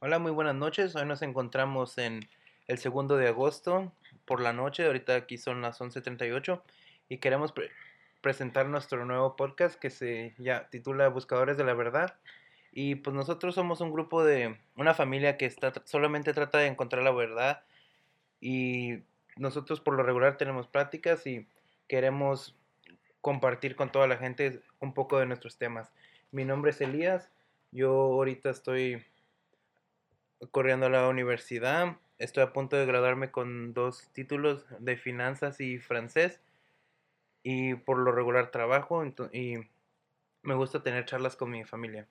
Hola, muy buenas noches. Hoy nos encontramos en el 2 de agosto por la noche. Ahorita aquí son las 11:38 y queremos presentar nuestro nuevo podcast que se ya titula Buscadores de la Verdad. Y pues nosotros somos un grupo de una familia que solamente trata de encontrar la verdad y nosotros por lo regular tenemos pláticas y queremos compartir con toda la gente un poco de nuestros temas. Mi nombre es Elías. Yo ahorita estoy corriendo a la universidad. Estoy a punto de graduarme con dos títulos de finanzas y francés. Y por lo regular trabajo y me gusta tener charlas con mi familia.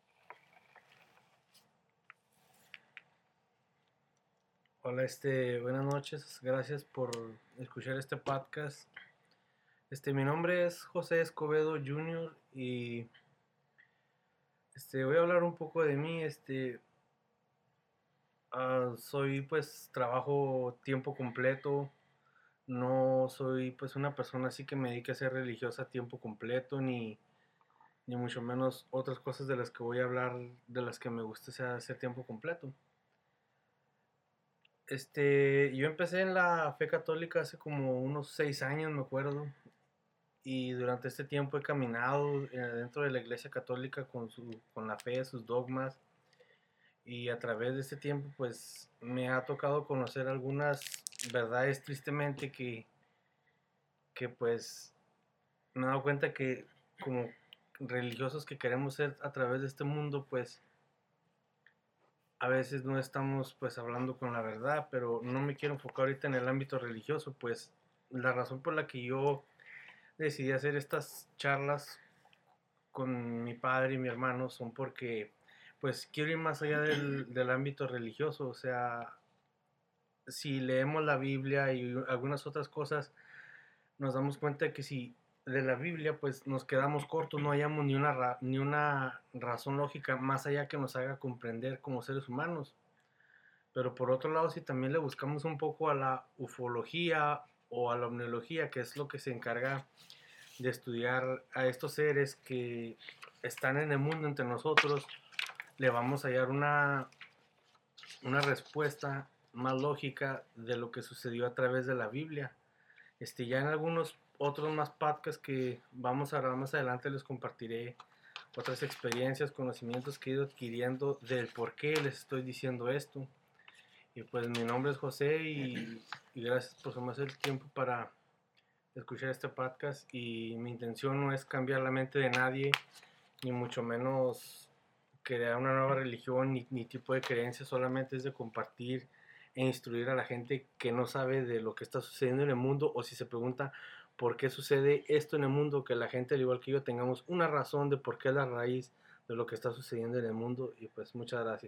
Hola, buenas noches, gracias por escuchar este podcast. Mi nombre es José Escobedo Jr. y voy a hablar un poco de mí. Soy pues trabajo tiempo completo, no soy pues una persona así que me dedique a ser religiosa a tiempo completo, ni mucho menos otras cosas de las que voy a hablar, de las que me gusta sea hacer tiempo completo. Yo empecé en la fe católica hace como unos 6 años, me acuerdo. Y durante este tiempo he caminado dentro de la Iglesia Católica con la fe, sus dogmas, y a través de este tiempo pues me ha tocado conocer algunas verdades tristemente que pues me he dado cuenta que como religiosos que queremos ser a través de este mundo pues a veces no estamos pues hablando con la verdad, pero no me quiero enfocar ahorita en el ámbito religioso, pues la razón por la que yo decidí hacer estas charlas con mi padre y mi hermano son porque pues quiero ir más allá del ámbito religioso. O sea, si leemos la Biblia y algunas otras cosas, nos damos cuenta que si de la Biblia pues nos quedamos cortos, no hallamos ni una razón lógica más allá que nos haga comprender como seres humanos. Pero por otro lado, si también le buscamos un poco a la ufología o a la omniología, que es lo que se encarga de estudiar a estos seres que están en el mundo entre nosotros, le vamos a hallar una respuesta más lógica de lo que sucedió a través de la Biblia. Ya en algunos otros más podcasts que vamos a grabar más adelante les compartiré otras experiencias, conocimientos que he ido adquiriendo del por qué les estoy diciendo esto. Y pues mi nombre es José y gracias por tomarse el tiempo para escuchar este podcast, y mi intención no es cambiar la mente de nadie, ni mucho menos crear una nueva religión ni tipo de creencia, solamente es de compartir e instruir a la gente que no sabe de lo que está sucediendo en el mundo, o si se pregunta por qué sucede esto en el mundo, que la gente al igual que yo tengamos una razón de por qué es la raíz de lo que está sucediendo en el mundo. Y pues muchas gracias.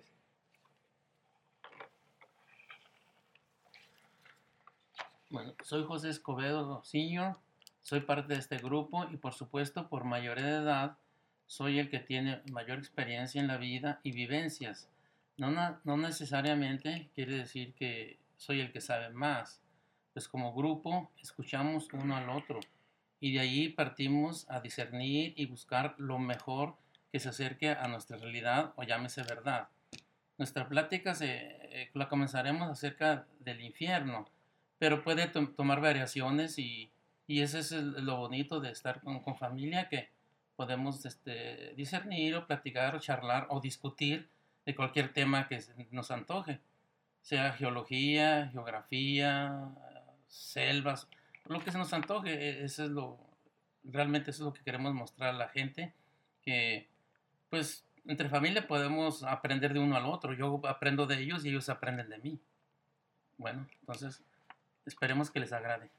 Bueno, soy José Escobedo Senior, soy parte de este grupo y por supuesto por mayoría de edad soy el que tiene mayor experiencia en la vida y vivencias. No necesariamente quiere decir que soy el que sabe más, pues como grupo escuchamos uno al otro y de ahí partimos a discernir y buscar lo mejor que se acerque a nuestra realidad o llámese verdad. Nuestra plática la comenzaremos acerca del infierno, pero puede tomar variaciones y ese es lo bonito de estar con familia, que podemos discernir o platicar o charlar o discutir de cualquier tema que nos antoje, sea geología, geografía, selvas, lo que se nos antoje. Eso es realmente eso es lo que queremos mostrar a la gente, que pues entre familia podemos aprender de uno al otro. Yo aprendo de ellos y ellos aprenden de mí. Bueno, entonces esperemos que les agrade.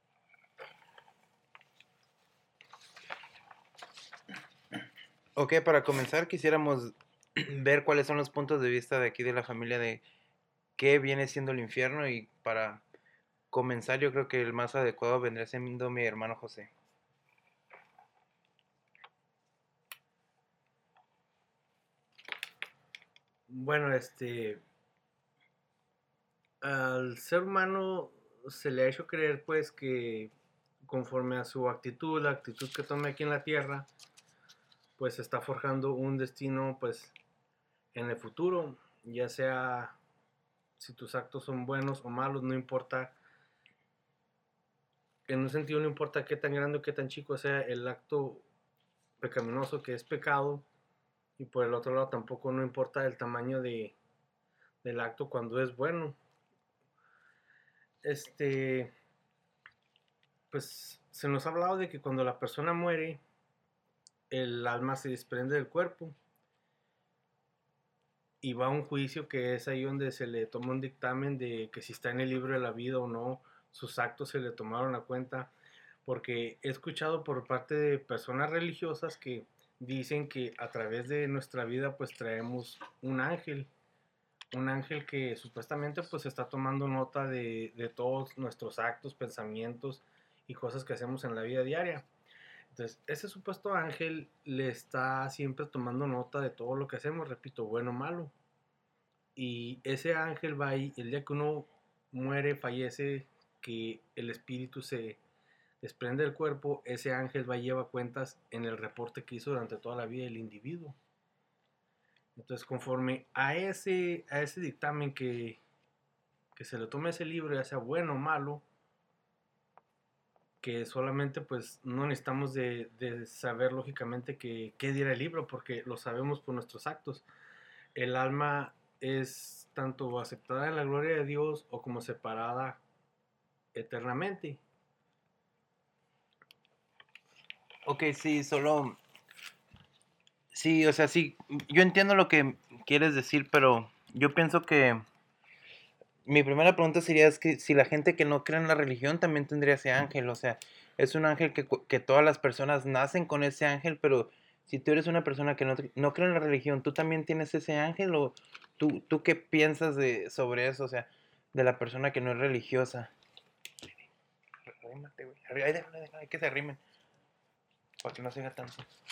Ok, para comenzar quisiéramos ver cuáles son los puntos de vista de aquí de la familia de qué viene siendo el infierno y para comenzar yo creo que el más adecuado vendría siendo mi hermano José. Bueno, al ser humano se le ha hecho creer pues que conforme a su actitud, la actitud que tome aquí en la tierra, pues está forjando un destino pues en el futuro. ya sea si tus actos son buenos o malos, no importa, en un sentido no importa qué tan grande o qué tan chico sea el acto pecaminoso que es pecado, y por el otro lado tampoco no importa el tamaño del acto cuando es bueno. Pues se nos ha hablado de que cuando la persona muere, el alma se desprende del cuerpo y va a un juicio, que es ahí donde se le toma un dictamen de que si está en el libro de la vida o no, sus actos se le tomaron a cuenta, porque he escuchado por parte de personas religiosas que dicen que a través de nuestra vida pues traemos un ángel que supuestamente pues está tomando nota de todos nuestros actos, pensamientos y cosas que hacemos en la vida diaria. Entonces, ese supuesto ángel le está siempre tomando nota de todo lo que hacemos, repito, bueno o malo. Y ese ángel va ahí, el día que uno muere, fallece, que el espíritu se desprende del cuerpo, ese ángel va y lleva cuentas en el reporte que hizo durante toda la vida el individuo. Entonces, conforme a ese dictamen que se le tome ese libro, ya sea bueno o malo, que solamente pues no necesitamos de saber lógicamente qué dirá el libro, porque lo sabemos por nuestros actos. El alma es tanto aceptada en la gloria de Dios o como separada eternamente. Ok, sí, solo... Sí, o sea, sí, yo entiendo lo que quieres decir, pero yo pienso que mi primera pregunta sería es que si la gente que no cree en la religión también tendría ese ángel, o sea, es un ángel que todas las personas nacen con ese ángel, pero si tú eres una persona que no cree en la religión, ¿tú también tienes ese ángel o tú qué piensas sobre eso, o sea, de la persona que no es religiosa? Arrímate, güey. Ay, déjame que se arrimen, para que no se haga tanto.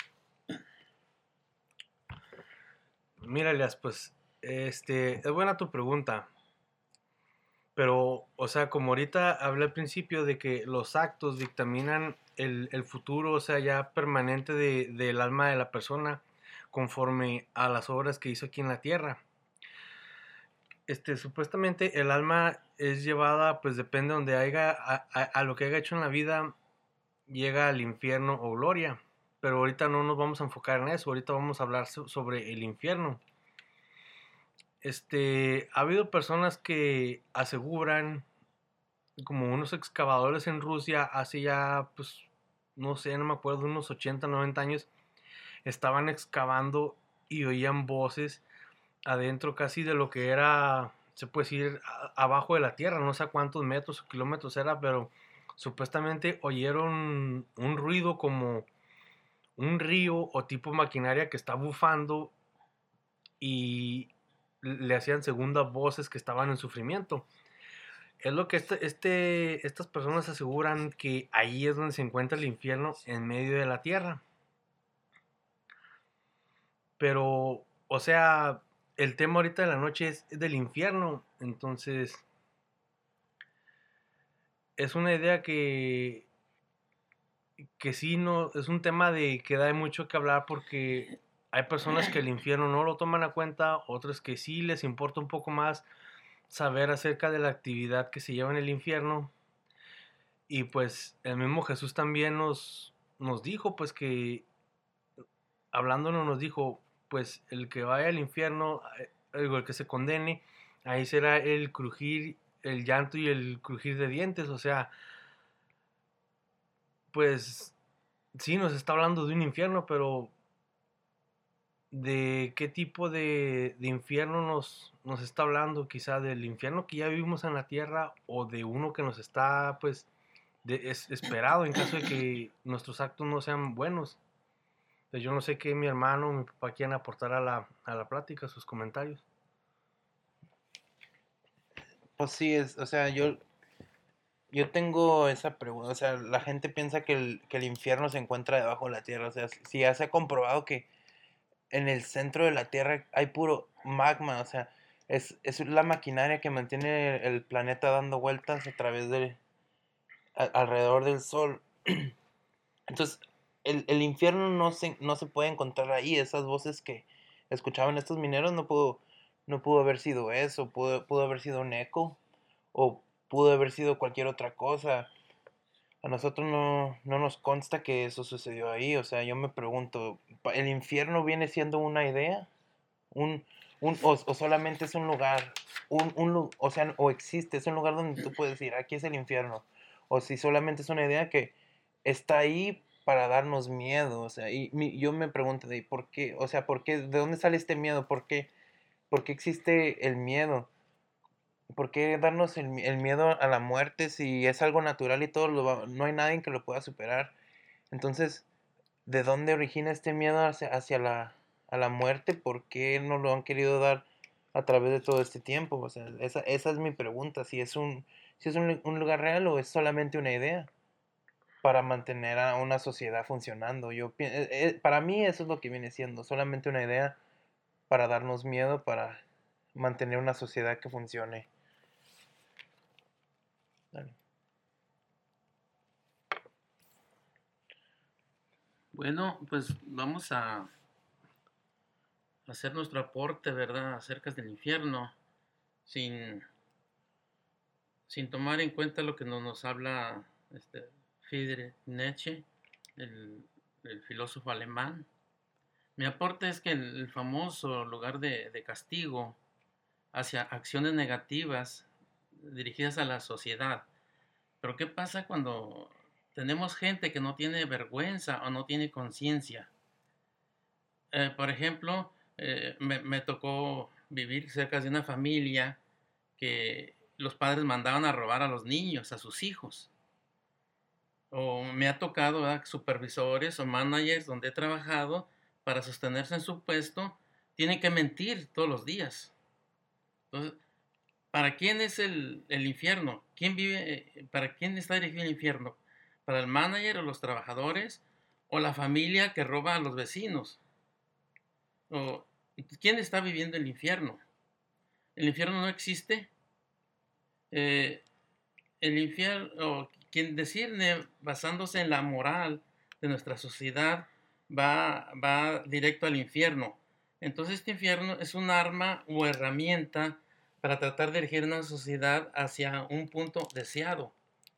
Mírales, pues, es buena tu pregunta. Pero, o sea, como ahorita hablé al principio de que los actos dictaminan el futuro, o sea, ya permanente del alma de la persona conforme a las obras que hizo aquí en la tierra. Supuestamente el alma es llevada, pues depende de donde haya, a lo que haya hecho en la vida, llega al infierno o gloria. Pero ahorita no nos vamos a enfocar en eso, ahorita vamos a hablar sobre el infierno. Ha habido personas que aseguran, como unos excavadores en Rusia, hace ya, pues, no sé, no me acuerdo, unos 80, 90 años, estaban excavando y oían voces adentro casi de lo que era, se puede decir, abajo de la tierra, no sé a cuántos metros o kilómetros era, pero supuestamente oyeron un ruido como un río o tipo maquinaria que está bufando, y le hacían segundas voces que estaban en sufrimiento. Es lo que estas personas aseguran, que ahí es donde se encuentra el infierno, en medio de la tierra. Pero, o sea, el tema ahorita de la noche es del infierno. Entonces, es una idea que sí, no, es un tema de que da mucho que hablar, porque hay personas que el infierno no lo toman a cuenta, otras que sí les importa un poco más saber acerca de la actividad que se lleva en el infierno. Y pues el mismo Jesús también nos dijo, pues que hablándonos nos dijo, pues el que vaya al infierno, el que se condene, ahí será el crujir, el llanto y el crujir de dientes. O sea, pues sí nos está hablando de un infierno, pero ¿de qué tipo de infierno nos está hablando? Quizá del infierno que ya vivimos en la tierra, o de uno que nos está, pues, esperado en caso de que nuestros actos no sean buenos. Pues yo no sé qué mi hermano o mi papá quieran aportar a la plática, sus comentarios. Pues sí, o sea, yo tengo esa pregunta, o sea, la gente piensa que el infierno se encuentra debajo de la tierra, o sea, si ya se ha comprobado que en el centro de la tierra hay puro magma, o sea, es la maquinaria que mantiene el planeta dando vueltas a través alrededor del sol. Entonces, el infierno no se puede encontrar ahí, esas voces que escuchaban estos mineros, no pudo haber sido eso, pudo haber sido un eco o pudo haber sido cualquier otra cosa. A nosotros no nos consta que eso sucedió ahí. O sea, yo me pregunto, ¿el infierno viene siendo una idea? Un, o solamente es un lugar, o sea, o existe, es un lugar donde tú puedes decir, aquí es el infierno. O si solamente es una idea que está ahí para darnos miedo. O sea, yo me pregunto, de ¿por qué? O sea, ¿por qué? ¿De dónde sale este miedo? ¿Por qué existe el miedo? ¿Por qué darnos el miedo a la muerte si es algo natural y todo no hay nadie que lo pueda superar? Entonces, ¿de dónde origina este miedo hacia a la muerte? ¿Por qué no lo han querido dar a través de todo este tiempo? O sea, esa es mi pregunta, si es un lugar real o es solamente una idea para mantener a una sociedad funcionando. Para mí eso es lo que viene siendo, solamente una idea para darnos miedo, para mantener una sociedad que funcione. Dale. Bueno, pues vamos a hacer nuestro aporte, ¿verdad?, acerca del infierno, sin, sin tomar en cuenta lo que nos habla Friedrich Nietzsche, el, el filósofo alemán. Mi aporte es que el famoso lugar de castigo hacia acciones negativas dirigidas a la sociedad. Pero ¿qué pasa cuando tenemos gente que no tiene vergüenza o no tiene conciencia? Por ejemplo, me tocó vivir cerca de una familia que los padres mandaban a robar a los niños, a sus hijos. O me ha tocado, ¿verdad?, supervisores o managers donde he trabajado para sostenerse en su puesto, tienen que mentir todos los días. Entonces, ¿para quién es el infierno? ¿Quién vive, para quién está dirigido el infierno? ¿Para el manager o los trabajadores? ¿O la familia que roba a los vecinos? ¿O quién está viviendo el infierno? ¿El infierno no existe? Eh, el infierno, quien discierne basándose en la moral de nuestra sociedad, va directo al infierno. Entonces este infierno es un arma o herramienta para tratar de dirigir una sociedad hacia un punto deseado.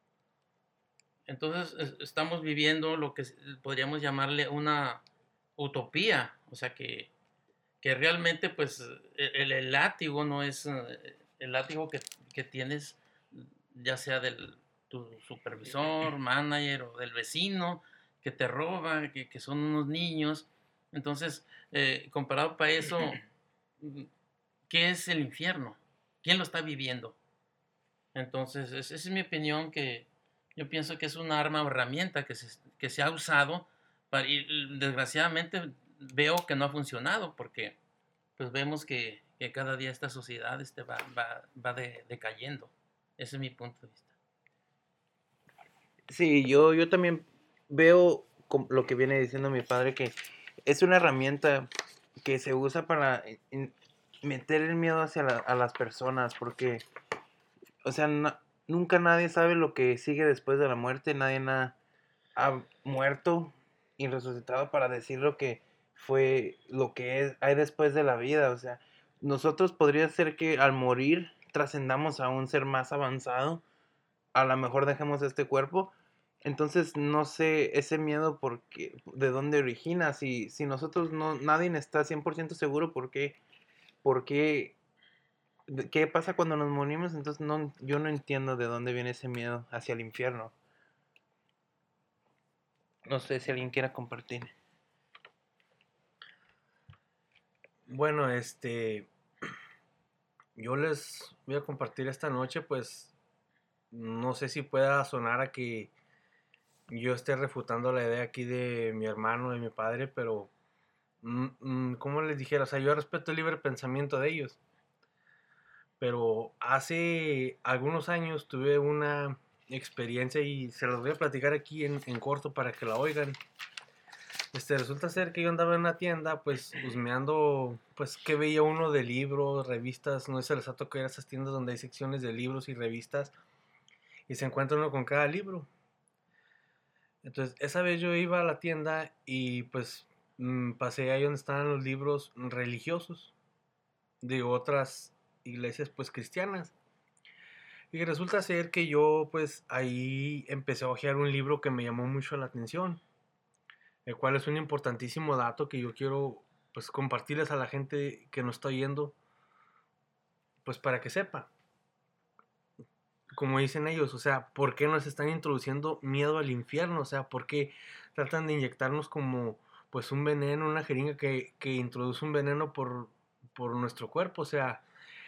Entonces estamos viviendo lo que podríamos llamarle una utopía, o sea que realmente pues el látigo no es el látigo que tienes, ya sea del tu supervisor, manager o del vecino que te roba, que son unos niños. Entonces, comparado para eso, ¿qué es el infierno? ¿Quién lo está viviendo? Entonces, esa es mi opinión, que yo pienso que es una arma o herramienta que se ha usado y desgraciadamente veo que no ha funcionado porque pues vemos que cada día esta sociedad va decayendo. Ese es mi punto de vista. Sí, yo también veo lo que viene diciendo mi padre, que es una herramienta que se usa para meter el miedo hacia a las personas, porque, o sea, nunca nadie sabe lo que sigue después de la muerte, nadie ha muerto y resucitado para decir lo que fue, lo que hay después de la vida. O sea, nosotros podría ser que al morir trascendamos a un ser más avanzado, a lo mejor dejemos este cuerpo. Entonces no sé ese miedo de dónde origina. Si nosotros nadie está 100% seguro por qué, qué pasa cuando nos morimos. Entonces yo no entiendo de dónde viene ese miedo hacia el infierno. No sé si alguien quiera compartir. Bueno, yo les voy a compartir esta noche, pues no sé si pueda sonar a que yo esté refutando la idea aquí de mi hermano, de mi padre, pero como les dijera, o sea, yo respeto el libre pensamiento de ellos, pero hace algunos años tuve una experiencia y se los voy a platicar aquí en corto para que la oigan. Resulta ser que yo andaba en una tienda, pues, husmeando, pues, que veía uno de libros, revistas, no sé si les ha tocado ir a esas tiendas donde hay secciones de libros y revistas, y se encuentra uno con cada libro. Entonces, esa vez yo iba a la tienda y, pues, pasé ahí donde estaban los libros religiosos, de otras iglesias pues cristianas. Y resulta ser que yo pues ahí empecé a hojear un libro que me llamó mucho la atención, el cual es un importantísimo dato que yo quiero pues compartirles a la gente que nos está oyendo, pues para que sepa. Como dicen ellos, o sea, ¿por qué nos están introduciendo miedo al infierno? O sea, ¿por qué tratan de inyectarnos como pues un veneno, una jeringa que introduce un veneno por nuestro cuerpo? O sea,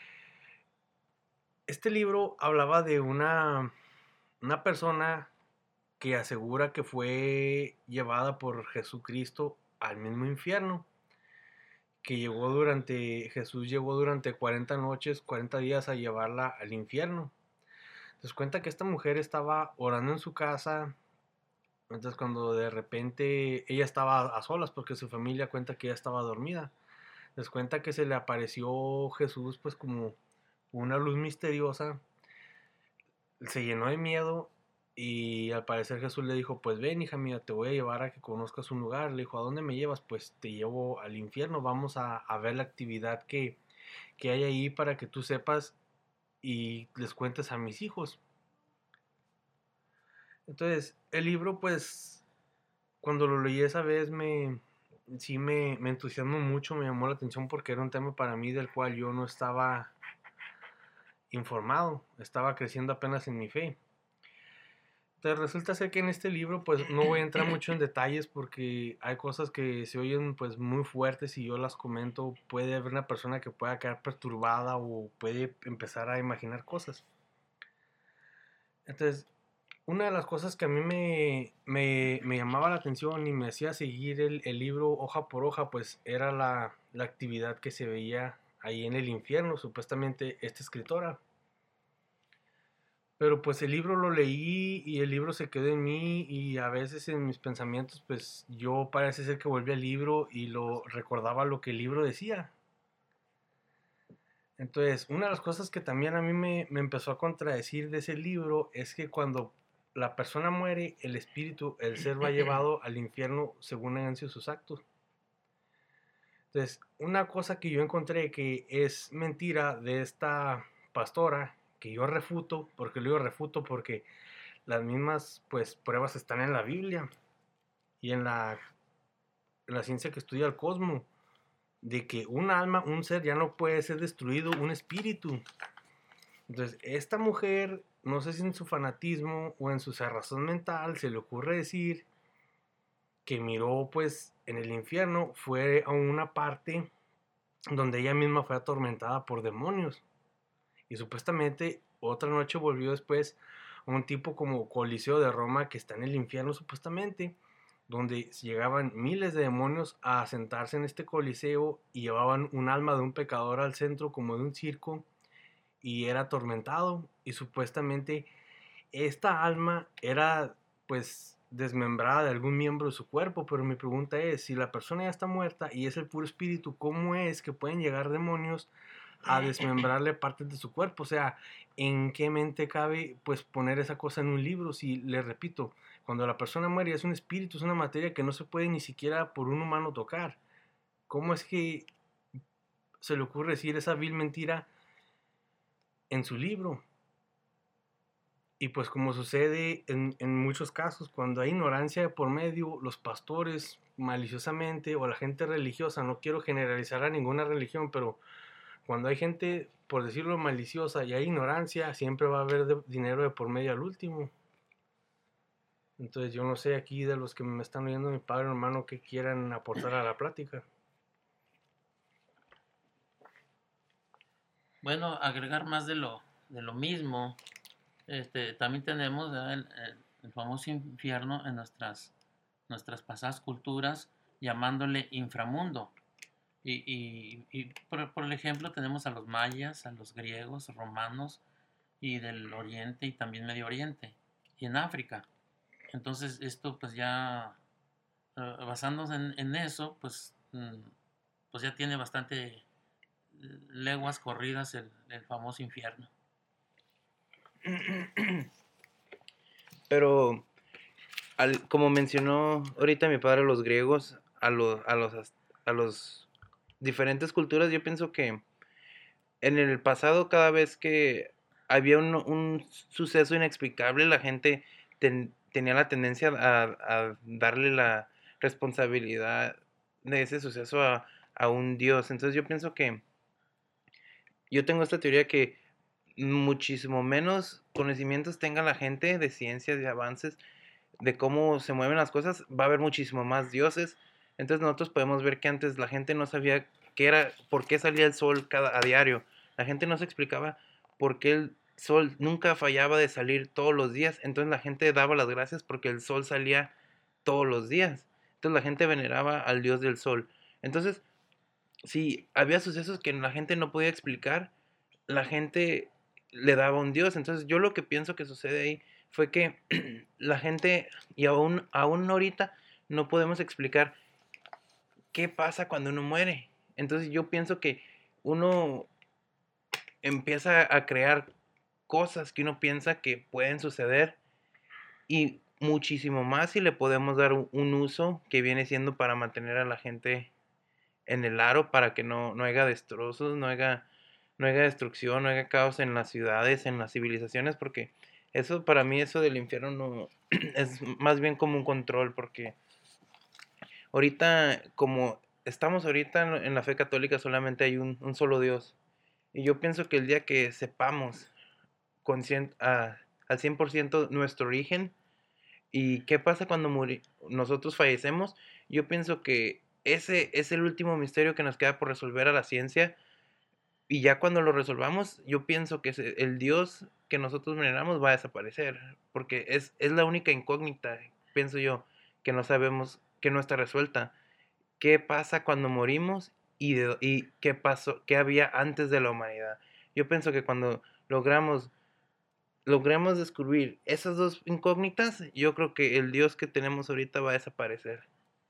este libro hablaba de una persona que asegura que fue llevada por Jesucristo al mismo infierno, que Jesús llegó durante 40 noches, 40 días a llevarla al infierno. Entonces cuenta que esta mujer estaba orando en su casa, entonces cuando de repente ella estaba a solas porque su familia cuenta que ella estaba dormida. Les cuenta que se le apareció Jesús pues como una luz misteriosa, se llenó de miedo y al parecer Jesús le dijo, pues ven hija mía, te voy a llevar a que conozcas un lugar. Le dijo, ¿a dónde me llevas? Pues te llevo al infierno, vamos a ver la actividad que hay ahí para que tú sepas y les cuentes a mis hijos. Entonces, el libro, pues, cuando lo leí esa vez, sí me entusiasmó mucho, me llamó la atención porque era un tema para mí del cual yo no estaba informado, estaba creciendo apenas en mi fe. Entonces, resulta ser que en este libro, pues, no voy a entrar mucho en detalles porque hay cosas que se oyen, pues, muy fuertes y yo las comento, puede haber una persona que pueda quedar perturbada o puede empezar a imaginar cosas. Entonces, una de las cosas que a mí me llamaba la atención y me hacía seguir el libro hoja por hoja, pues era la actividad que se veía ahí en el infierno, supuestamente esta escritora. Pero pues el libro lo leí y el libro se quedó en mí y a veces en mis pensamientos pues yo parece ser que volví al libro y lo recordaba lo que el libro decía. Entonces, una de las cosas que también a mí me empezó a contradecir de ese libro es que cuando la persona muere, el espíritu, el ser va llevado al infierno según hayan sido sus actos. Entonces, una cosa que yo encontré que es mentira de esta pastora, que yo refuto, porque lo digo refuto porque las mismas pues pruebas están en la Biblia y en la ciencia que estudia el cosmos, de que un alma, un ser ya no puede ser destruido, un espíritu. Entonces, esta mujer, no sé si en su fanatismo o en su cerrazón mental, se le ocurre decir que miró pues en el infierno, fue a una parte donde ella misma fue atormentada por demonios. Y supuestamente otra noche volvió después a un tipo como Coliseo de Roma que está en el infierno supuestamente, donde llegaban miles de demonios a sentarse en este coliseo y llevaban un alma de un pecador al centro como de un circo y era atormentado y supuestamente esta alma era pues desmembrada de algún miembro de su cuerpo, pero mi pregunta es, si la persona ya está muerta y es el puro espíritu, ¿cómo es que pueden llegar demonios a desmembrarle partes de su cuerpo? O sea, ¿en qué mente cabe pues poner esa cosa en un libro? Si les repito, cuando la persona muere es un espíritu, es una materia que no se puede ni siquiera por un humano tocar. ¿Cómo es que se le ocurre decir esa vil mentira en su libro? Y pues como sucede en muchos casos, cuando hay ignorancia de por medio, los pastores maliciosamente o la gente religiosa, no quiero generalizar a ninguna religión, pero cuando hay gente, por decirlo maliciosa, y hay ignorancia, siempre va a haber dinero de por medio al último. Entonces yo no sé aquí de los que me están oyendo, mi padre o hermano, que quieran aportar a la plática. Bueno, agregar más de lo mismo. También tenemos, ¿verdad?, el famoso infierno en nuestras pasadas culturas, llamándole inframundo. Y por el ejemplo tenemos a los mayas, a los griegos, romanos y del Oriente y también Medio Oriente y en África. Entonces esto pues ya basándose en eso pues ya tiene bastante leguas corridas el famoso infierno. Pero, como mencionó ahorita mi padre, los griegos, a los diferentes culturas, yo pienso que en el pasado, cada vez que había un suceso inexplicable, la gente tenía la tendencia a darle la responsabilidad de ese suceso a un Dios. Entonces yo pienso que yo tengo esta teoría que muchísimo menos conocimientos tenga la gente de ciencias, de avances, de cómo se mueven las cosas, va a haber muchísimo más dioses. Entonces nosotros podemos ver que antes la gente no sabía qué era, por qué salía el sol a diario. La gente no se explicaba por qué el sol nunca fallaba de salir todos los días. Entonces la gente daba las gracias porque el sol salía todos los días. Entonces la gente veneraba al dios del sol. Entonces, si había sucesos que la gente no podía explicar, la gente le daba un dios. Entonces yo lo que pienso que sucede ahí fue que la gente, y aún ahorita, no podemos explicar qué pasa cuando uno muere. Entonces yo pienso que uno empieza a crear cosas que uno piensa que pueden suceder y muchísimo más si le podemos dar un uso que viene siendo para mantener a la gente en el aro para que no haya destrozos, no haya destrucción, no haya caos en las ciudades, en las civilizaciones, porque eso para mí, eso del infierno no es más bien como un control, porque ahorita, como estamos ahorita en la fe católica, solamente hay un solo Dios. Y yo pienso que el día que sepamos al 100% nuestro origen, ¿y qué pasa cuando nosotros fallecemos? Yo pienso que ese es el último misterio que nos queda por resolver a la ciencia. Y ya cuando lo resolvamos, yo pienso que el Dios que nosotros veneramos va a desaparecer. Porque es la única incógnita, pienso yo, que no sabemos, que no está resuelta. ¿Qué pasa cuando morimos y qué pasó, qué había antes de la humanidad? Yo pienso que cuando logremos descubrir esas dos incógnitas, yo creo que el Dios que tenemos ahorita va a desaparecer.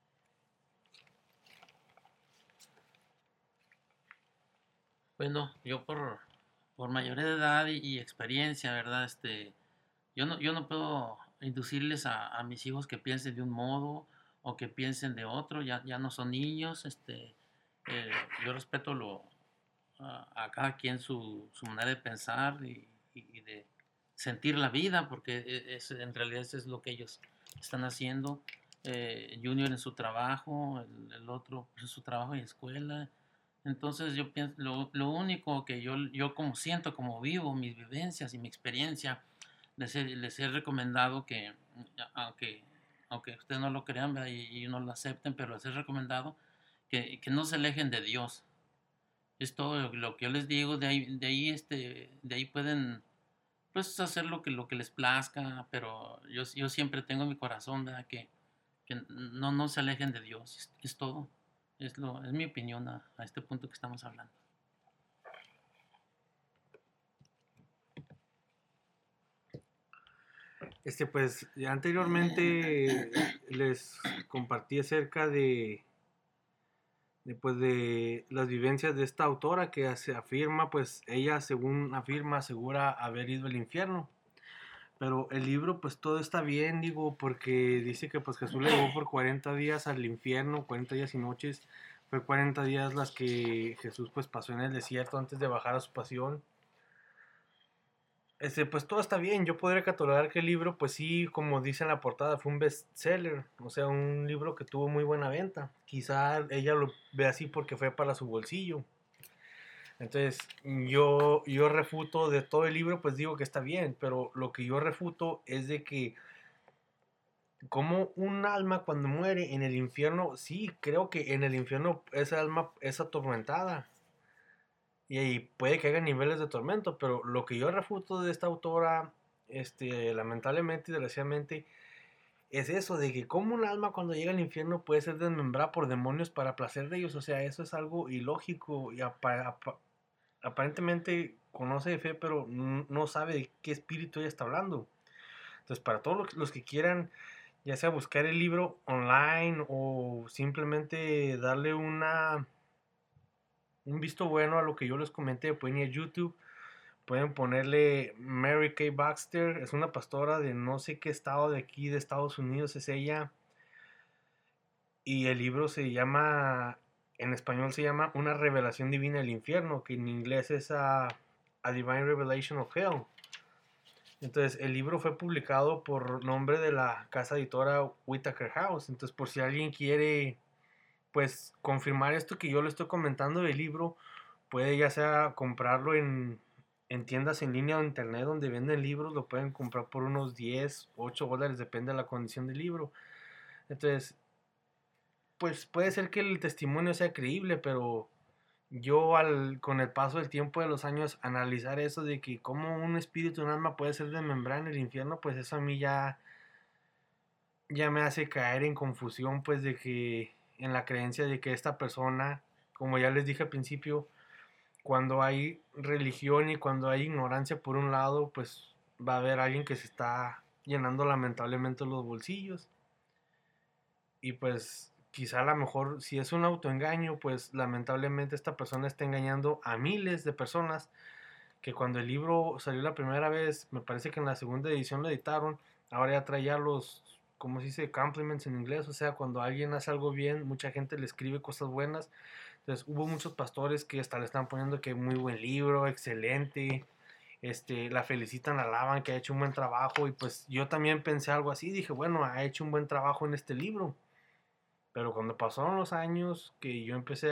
Bueno, yo por mayoría de edad y experiencia, ¿verdad? Yo no puedo inducirles a mis hijos que piensen de un modo o que piensen de otro, ya no son niños, eh, yo respeto a cada quien su manera de pensar y de sentir la vida, porque en realidad eso es lo que ellos están haciendo. Junior en su trabajo, el otro pues, en su trabajo y escuela. Entonces yo pienso, lo único que yo como siento, como vivo, mis vivencias y mi experiencia, les he recomendado que, aunque, aunque ustedes no lo crean ¿verdad? Y no lo acepten, pero les he recomendado que no se alejen de Dios. Es todo lo que yo les digo, de ahí pueden pues hacer lo que les plazca, pero yo siempre tengo en mi corazón ¿verdad? Que no se alejen de Dios, es todo. Es mi opinión a este punto que estamos hablando. Pues ya anteriormente les compartí acerca de las vivencias de esta autora que se afirma, pues ella según afirma, asegura haber ido al infierno. Pero el libro pues todo está bien, digo, porque dice que pues Jesús le llevó por 40 días al infierno, 40 días y noches. Fue 40 días las que Jesús pues pasó en el desierto antes de bajar a su pasión. Pues todo está bien, yo podría catalogar que el libro, pues sí, como dice en la portada, fue un bestseller, o sea, un libro que tuvo muy buena venta. Quizá ella lo ve así porque fue para su bolsillo. Entonces, yo refuto de todo el libro, pues digo que está bien, pero lo que yo refuto es de que como un alma cuando muere en el infierno, sí, creo que en el infierno esa alma es atormentada. Y ahí puede que haya niveles de tormento, pero lo que yo refuto de esta autora, lamentablemente y desgraciadamente, es eso, de que como un alma cuando llega al infierno puede ser desmembrada por demonios para placer de ellos, o sea, eso es algo ilógico y aparentemente conoce de fe, pero no sabe de qué espíritu ella está hablando. Entonces, para todos los que quieran, ya sea buscar el libro online o simplemente darle un visto bueno a lo que yo les comenté, pueden ir a YouTube, pueden ponerle Mary Kay Baxter, es una pastora de no sé qué estado de aquí de Estados Unidos es ella, y el libro se llama En español se llama Una revelación divina del infierno, que en inglés es a Divine Revelation of Hell. Entonces, el libro fue publicado por nombre de la casa editora Whitaker House. Entonces, por si alguien quiere, pues, confirmar esto que yo le estoy comentando del libro, puede ya sea comprarlo en tiendas en línea o internet donde venden libros, lo pueden comprar por unos 10, $8, depende de la condición del libro. Entonces, pues puede ser que el testimonio sea creíble, pero yo con el paso del tiempo de los años analizar eso de que como un espíritu, un alma puede ser desmembrada en el infierno, pues eso a mí ya me hace caer en confusión, pues de que en la creencia de que esta persona, como ya les dije al principio, cuando hay religión y cuando hay ignorancia por un lado, pues va a haber alguien que se está llenando lamentablemente los bolsillos. Y pues quizá a lo mejor si es un autoengaño, pues lamentablemente esta persona está engañando a miles de personas que cuando el libro salió la primera vez, me parece que en la segunda edición lo editaron, ahora ya traía los, ¿cómo se dice? Compliments en inglés, o sea, cuando alguien hace algo bien, mucha gente le escribe cosas buenas. Entonces hubo muchos pastores que hasta le están poniendo que muy buen libro, excelente, la felicitan, la alaban, que ha hecho un buen trabajo, y pues yo también pensé algo así, dije, bueno, ha hecho un buen trabajo en este libro. Pero cuando pasaron los años que yo empecé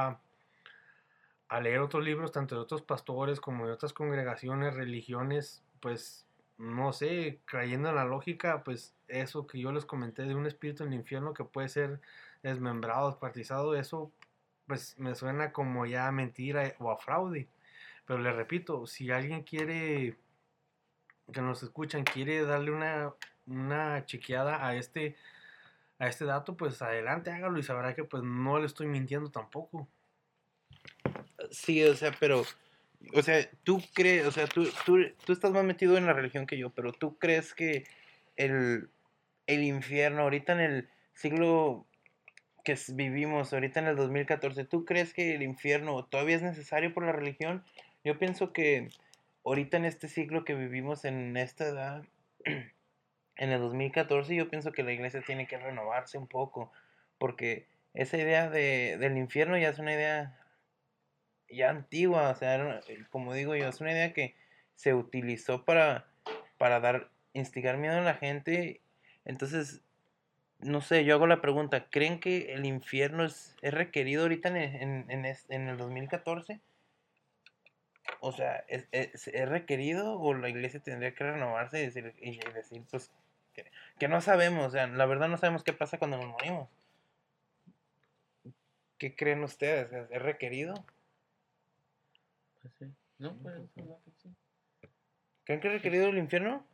a leer otros libros, tanto de otros pastores como de otras congregaciones, religiones, pues no sé, creyendo en la lógica, pues eso que yo les comenté de un espíritu en el infierno que puede ser desmembrado, descuartizado, eso pues me suena como ya a mentira o a fraude. Pero les repito, si alguien quiere, que nos escuchan, quiere darle una chequeada a este dato, pues adelante, hágalo y sabrá que pues no le estoy mintiendo tampoco. Sí, o sea, pero, o sea, tú crees, o sea, tú estás más metido en la religión que yo, pero tú crees que el, el infierno, ahorita en el siglo que vivimos, ahorita en el 2014, ¿tú crees que el infierno todavía es necesario por la religión? Yo pienso que ahorita en este siglo que vivimos, en esta edad, en el 2014, yo pienso que la iglesia tiene que renovarse un poco, porque esa idea del infierno ya es una idea ya antigua, o sea, como digo yo, es una idea que se utilizó para instigar miedo a la gente. Entonces, no sé, yo hago la pregunta, ¿creen que el infierno es requerido ahorita en el 2014? O sea, ¿es requerido o la iglesia tendría que renovarse y decir pues, que no sabemos, o sea, la verdad no sabemos qué pasa cuando nos morimos? ¿Qué creen ustedes? ¿Es requerido? Pues sí. No, pues ojalá que sí. ¿Creen que es requerido el infierno?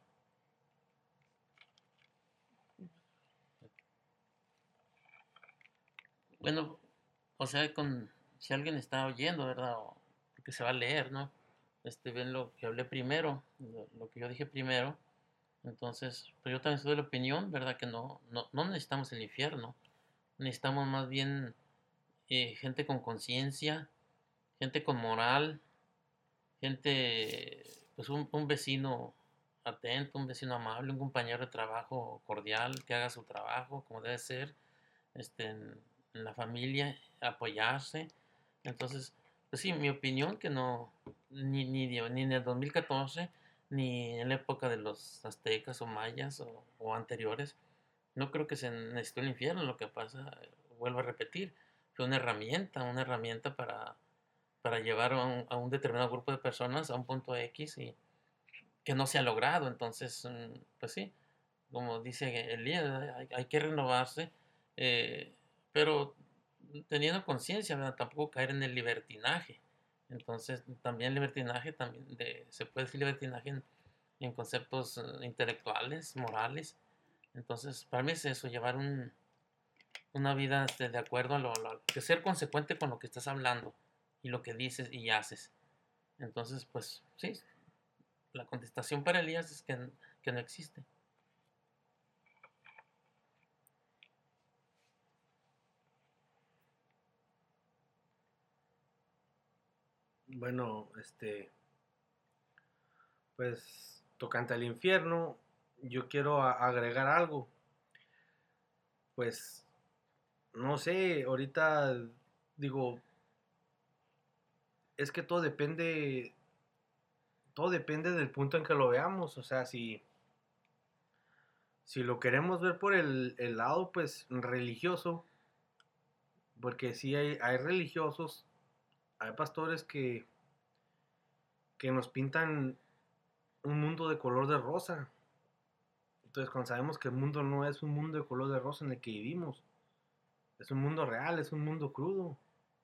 Bueno, o sea, si alguien está oyendo, ¿verdad? O porque se va a leer, ¿no? Ven lo que hablé primero, lo que yo dije primero. Entonces, pues yo también soy de la opinión, ¿verdad? Que no necesitamos el infierno. Necesitamos más bien gente con conciencia, gente con moral, gente, pues un vecino atento, un vecino amable, un compañero de trabajo cordial, que haga su trabajo como debe ser, en la familia, apoyarse. Entonces, pues sí, mi opinión que no, ni en el 2014, ni en la época de los aztecas o mayas o anteriores, no creo que se necesitó el infierno. Lo que pasa, vuelvo a repetir, fue una herramienta para llevar a un determinado grupo de personas a un punto X y que no se ha logrado. Entonces, pues sí, como dice Elías, hay que renovarse, eh, pero teniendo conciencia, ¿verdad? Tampoco caer en el libertinaje. Entonces, también libertinaje, se puede decir libertinaje en conceptos intelectuales, morales. Entonces, para mí es eso, llevar una vida de acuerdo que ser consecuente con lo que estás hablando y lo que dices y haces. Entonces, pues sí, la contestación para Elías es que no existe. Bueno, pues tocante al infierno, yo quiero agregar algo. Pues no sé, ahorita digo, es que todo depende del punto en que lo veamos. O sea, si lo queremos ver por el lado, pues, religioso, porque sí hay religiosos, hay pastores que nos pintan un mundo de color de rosa. Entonces, cuando sabemos que el mundo no es un mundo de color de rosa en el que vivimos, es un mundo real, es un mundo crudo.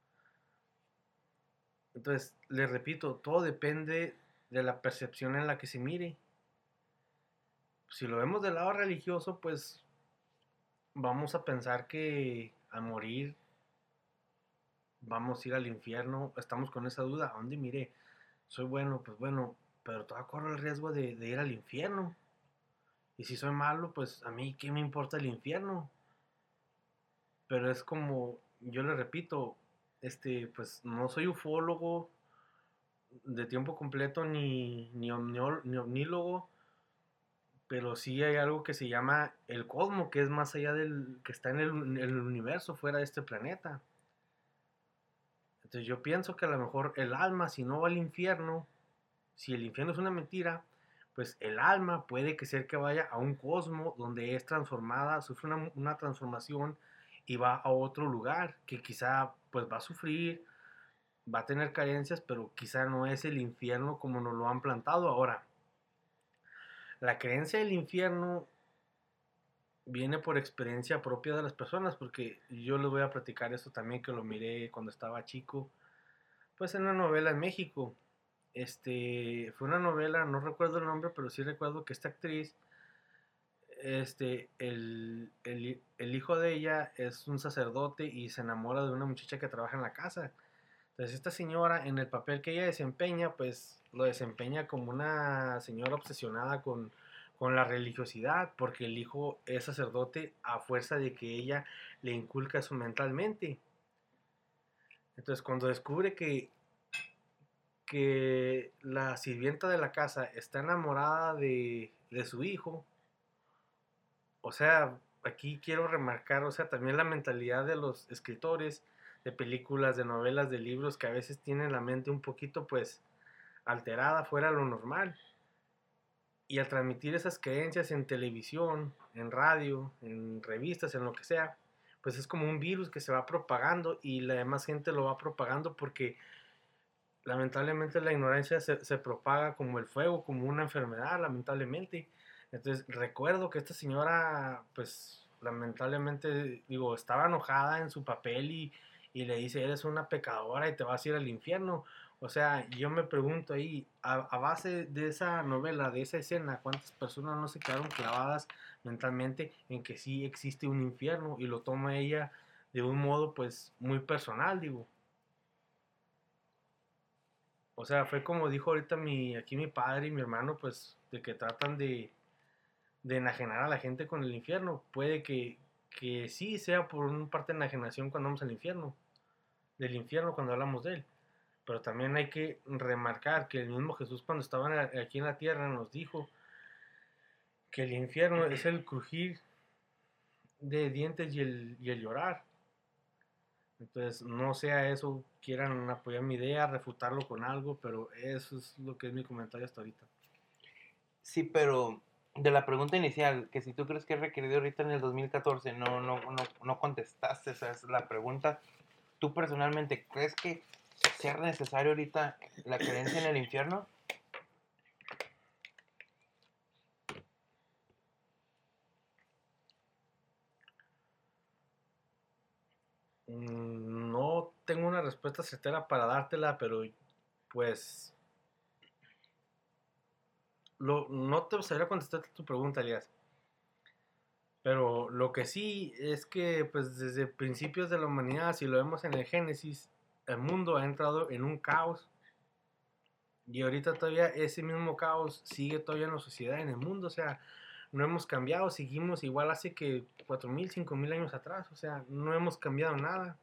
Entonces, les repito, todo depende de la percepción en la que se mire. Si lo vemos del lado religioso, pues vamos a pensar que al morir vamos a ir al infierno. Estamos con esa duda. ¿A dónde miré? Soy bueno, pues bueno, pero todavía corro el riesgo de ir al infierno. Y si soy malo, pues a mí, ¿qué me importa el infierno? Pero es como, yo le repito, pues no soy ufólogo de tiempo completo ni omnílogo, pero sí hay algo que se llama el cosmos, que es más allá del que está en el universo, fuera de este planeta. Entonces yo pienso que a lo mejor el alma, si no va al infierno, si el infierno es una mentira, pues el alma puede que ser que vaya a un cosmos donde es transformada, sufre una transformación y va a otro lugar que quizá pues va a sufrir, va a tener carencias, pero quizá no es el infierno como nos lo han plantado ahora. La creencia del infierno viene por experiencia propia de las personas, porque yo les voy a platicar esto también que lo miré cuando estaba chico, pues en una novela en México. Fue una novela, no recuerdo el nombre, pero sí recuerdo que esta actriz, el hijo de ella es un sacerdote y se enamora de una muchacha que trabaja en la casa. Entonces esta señora, en el papel que ella desempeña, pues lo desempeña como una señora obsesionada con la religiosidad, porque el hijo es sacerdote a fuerza de que ella le inculca eso mentalmente. Entonces cuando descubre que la sirvienta de la casa está enamorada de su hijo, o sea, aquí quiero remarcar, o sea, también la mentalidad de los escritores de películas, de novelas, de libros, que a veces tienen la mente un poquito, pues, alterada, fuera de lo normal. Y al transmitir esas creencias en televisión, en radio, en revistas, en lo que sea, pues es como un virus que se va propagando y la demás gente lo va propagando porque lamentablemente la ignorancia se propaga como el fuego, como una enfermedad, lamentablemente. Entonces recuerdo que esta señora, pues lamentablemente, digo, estaba enojada en su papel y le dice, eres una pecadora y te vas a ir al infierno. O sea, yo me pregunto ahí, a base de esa novela, de esa escena, ¿cuántas personas no se quedaron clavadas mentalmente en que sí existe un infierno y lo toma ella de un modo pues muy personal, digo? O sea, fue como dijo ahorita aquí mi padre y mi hermano, pues, de que tratan de enajenar a la gente con el infierno. Puede que sí sea por una parte de enajenación cuando vamos al infierno, del infierno cuando hablamos de él. Pero también hay que remarcar que el mismo Jesús cuando estaba aquí en la tierra nos dijo que el infierno es el crujir de dientes y el llorar. Entonces, no sea eso, quieran apoyar mi idea, refutarlo con algo, pero eso es lo que es mi comentario hasta ahorita. Sí, pero de la pregunta inicial, que si tú crees que es requerido ahorita en el 2014, no contestaste, esa es la pregunta. ¿Tú personalmente crees que sea necesario ahorita la creencia en el infierno? No tengo una respuesta certera para dártela, pero pues no te sabría contestar tu pregunta, Elías. Pero lo que sí es que pues desde principios de la humanidad, si lo vemos en el Génesis, el mundo ha entrado en un caos y ahorita todavía ese mismo caos sigue todavía en la sociedad, en el mundo. O sea, no hemos cambiado, seguimos igual hace que 4.000, 5.000 años atrás. O sea, no hemos cambiado nada.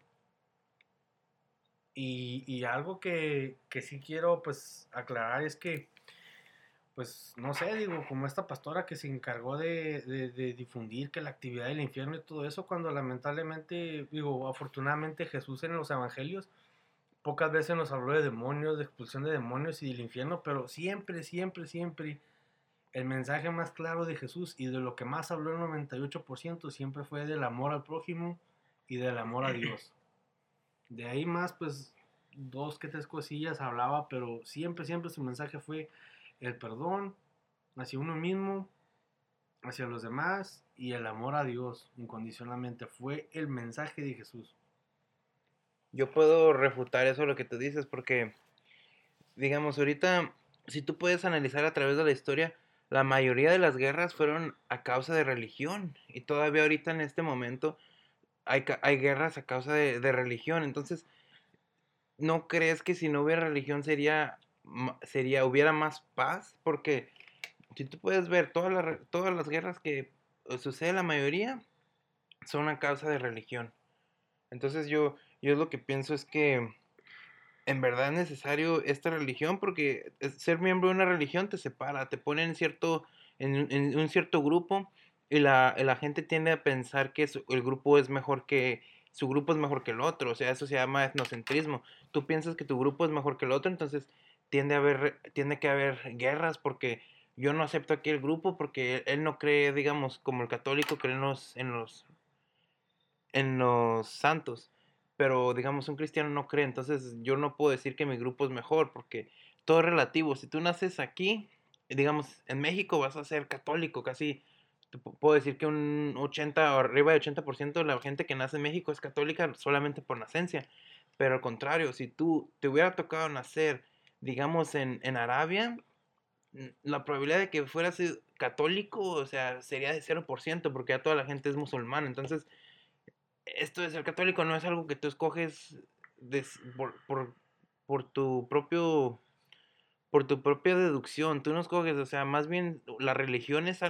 Y algo que sí quiero pues aclarar es que pues no sé, digo, como esta pastora que se encargó de difundir que la actividad del infierno y todo eso, cuando lamentablemente, digo, afortunadamente Jesús en los evangelios pocas veces nos habló de demonios, de expulsión de demonios y del infierno, pero siempre, siempre, siempre el mensaje más claro de Jesús y de lo que más habló el 98% siempre fue del amor al prójimo y del amor a Dios. De ahí más, pues, dos que tres cosillas hablaba, pero siempre, siempre su mensaje fue el perdón hacia uno mismo, hacia los demás y el amor a Dios incondicionalmente. Fue el mensaje de Jesús. Yo puedo refutar eso lo que tú dices porque, digamos, ahorita, si tú puedes analizar a través de la historia, la mayoría de las guerras fueron a causa de religión y todavía ahorita en este momento hay guerras a causa de religión. Entonces, ¿no crees que si no hubiera religión hubiera más paz? Porque si tú puedes ver todas las guerras que sucede, la mayoría son a causa de religión. Entonces yo lo que pienso es que en verdad es necesario esta religión porque ser miembro de una religión te separa, te pone en un cierto grupo y la gente tiende a pensar que el grupo es mejor su grupo es mejor que el otro, o sea, eso se llama etnocentrismo. Tú piensas que tu grupo es mejor que el otro, entonces tiende que haber guerras porque yo no acepto aquí el grupo porque él no cree, digamos, como el católico cree en los santos, pero digamos un cristiano no cree, entonces yo no puedo decir que mi grupo es mejor porque todo es relativo. Si tú naces aquí, digamos en México vas a ser católico, casi puedo decir que un 80 o arriba de 80% de la gente que nace en México es católica solamente por nacencia, pero al contrario, si tú te hubiera tocado nacer, digamos en Arabia, la probabilidad de que fueras católico, o sea, sería de 0% porque ya toda la gente es musulmana, entonces esto de ser católico no es algo que tú escoges por tu por tu propia deducción. Tú no escoges, o sea, más bien la religión es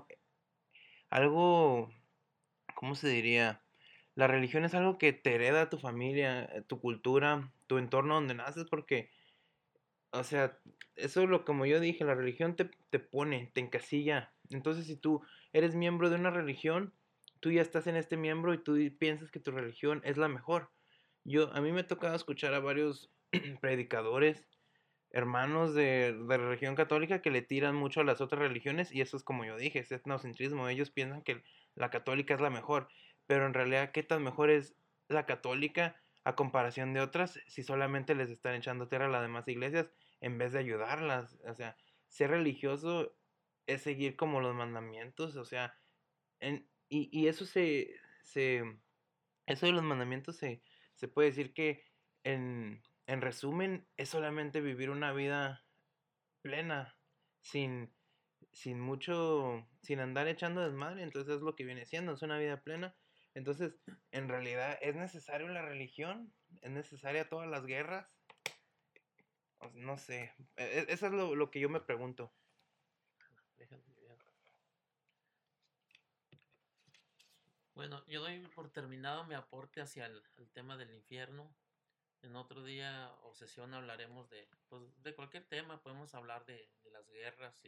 algo, ¿cómo se diría? La religión es algo que te hereda tu familia, tu cultura, tu entorno donde naces, porque, o sea, eso es lo como yo dije, la religión te pone, te encasilla. Entonces, si tú eres miembro de una religión, tú ya estás en este miembro y tú piensas que tu religión es la mejor. A mí me ha tocado escuchar a varios predicadores, hermanos de la religión católica que le tiran mucho a las otras religiones y eso es como yo dije, es etnocentrismo. Ellos piensan que la católica es la mejor, pero en realidad, ¿qué tan mejor es la católica a comparación de otras si solamente les están echando tierra a las demás iglesias en vez de ayudarlas? O sea, ser religioso es seguir como los mandamientos, o sea, y se, eso de los mandamientos se puede decir que en resumen es solamente vivir una vida plena, sin, sin andar echando desmadre, entonces es lo que viene siendo, es una vida plena. Entonces, en realidad, ¿es necesario la religión? ¿Es necesaria todas las guerras? No sé, eso es lo que yo me pregunto. Bueno, yo doy por terminado mi aporte hacia el tema del infierno. En otro día o sesión hablaremos pues, de cualquier tema. Podemos hablar de las guerras,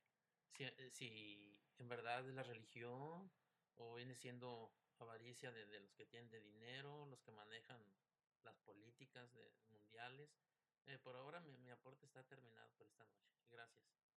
si en verdad es la religión o viene siendo avaricia de los que tienen de dinero, los que manejan las políticas mundiales. Por ahora mi aporte está terminado por esta noche. Gracias.